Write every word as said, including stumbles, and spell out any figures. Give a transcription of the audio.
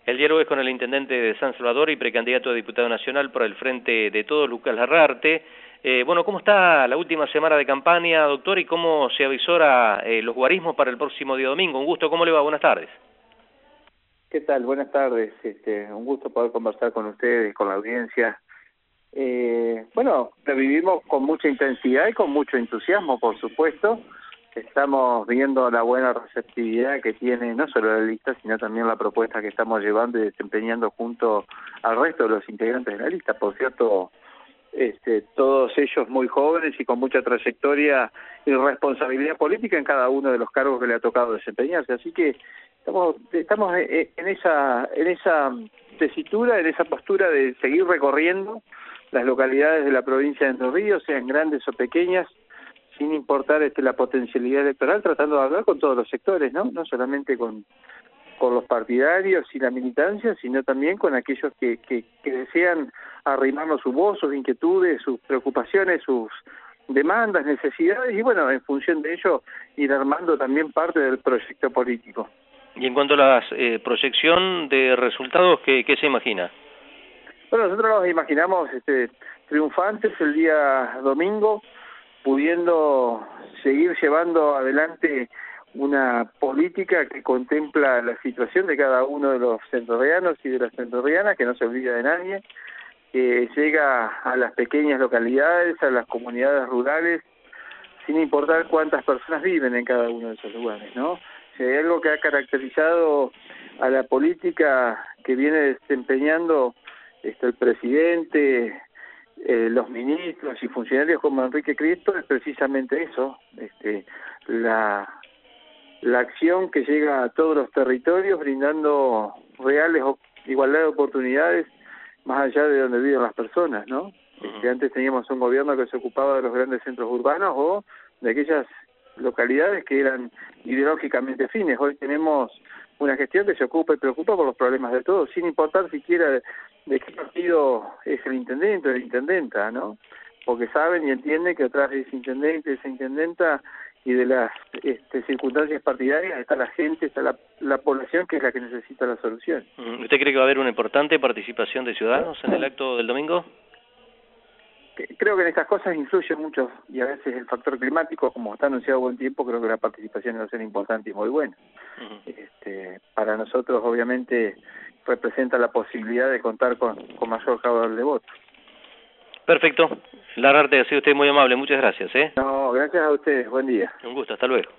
El diálogo es con el intendente de San Salvador y precandidato a diputado nacional por el Frente de Todos, Lucas Larrarte. Eh, bueno, ¿cómo está la última semana de campaña, doctor, y cómo se avisora eh, los guarismos para el próximo día domingo? Un gusto, ¿cómo le va? Buenas tardes. ¿Qué tal? Buenas tardes. Este, un gusto poder conversar con ustedes, con la audiencia. Eh, bueno, lo vivimos con mucha intensidad y con mucho entusiasmo, por supuesto. Estamos viendo la buena receptividad que tiene no solo la lista, sino también la propuesta que estamos llevando y desempeñando junto al resto de los integrantes de la lista. Por cierto, este, todos ellos muy jóvenes y con mucha trayectoria y responsabilidad política en cada uno de los cargos que le ha tocado desempeñarse. Así que estamos estamos en esa en esa tesitura, en esa postura de seguir recorriendo las localidades de la provincia de Entre Ríos, sean grandes o pequeñas, sin importar este, la potencialidad electoral, tratando de hablar con todos los sectores, ¿no? No solamente con, con los partidarios y la militancia, sino también con aquellos que, que, que desean arrimarnos su voz, sus inquietudes, sus preocupaciones, sus demandas, necesidades, y bueno, en función de ello, ir armando también parte del proyecto político. Y en cuanto a la eh, proyección de resultados, ¿qué, qué se imagina? Bueno, nosotros nos imaginamos este, triunfantes el día domingo, pudiendo seguir llevando adelante una política que contempla la situación de cada uno de los entrerrianos y de las entrerrianas, que no se olvida de nadie, que llega a las pequeñas localidades, a las comunidades rurales, sin importar cuántas personas viven en cada uno de esos lugares, ¿no? Si hay algo que ha caracterizado a la política que viene desempeñando este, el presidente, Eh, los ministros y funcionarios como Enrique Cristo, es precisamente eso, este, la, la acción que llega a todos los territorios brindando reales igualdad de oportunidades más allá de donde viven las personas, ¿no? Este, antes teníamos un gobierno que se ocupaba de los grandes centros urbanos o de aquellas localidades que eran ideológicamente fines. Hoy tenemos una gestión que se ocupa y preocupa por los problemas de todos, sin importar siquiera de, de qué partido es el intendente o la intendenta, ¿no? Porque saben y entienden que atrás de ese intendente, de esa intendenta y de las este, circunstancias partidarias está la gente, está la, la población, que es la que necesita la solución. ¿Usted cree que va a haber una importante participación de ciudadanos en el acto del domingo? Creo que en estas cosas influye mucho, y a veces el factor climático, como está anunciado buen tiempo, creo que la participación va a ser importante y muy buena. Uh-huh. Este, para nosotros, obviamente, representa la posibilidad de contar con, con mayor caudal de votos. Perfecto. Larrarte, ha sido usted muy amable. Muchas gracias. ¿eh? No, gracias a ustedes. Buen día. Un gusto. Hasta luego.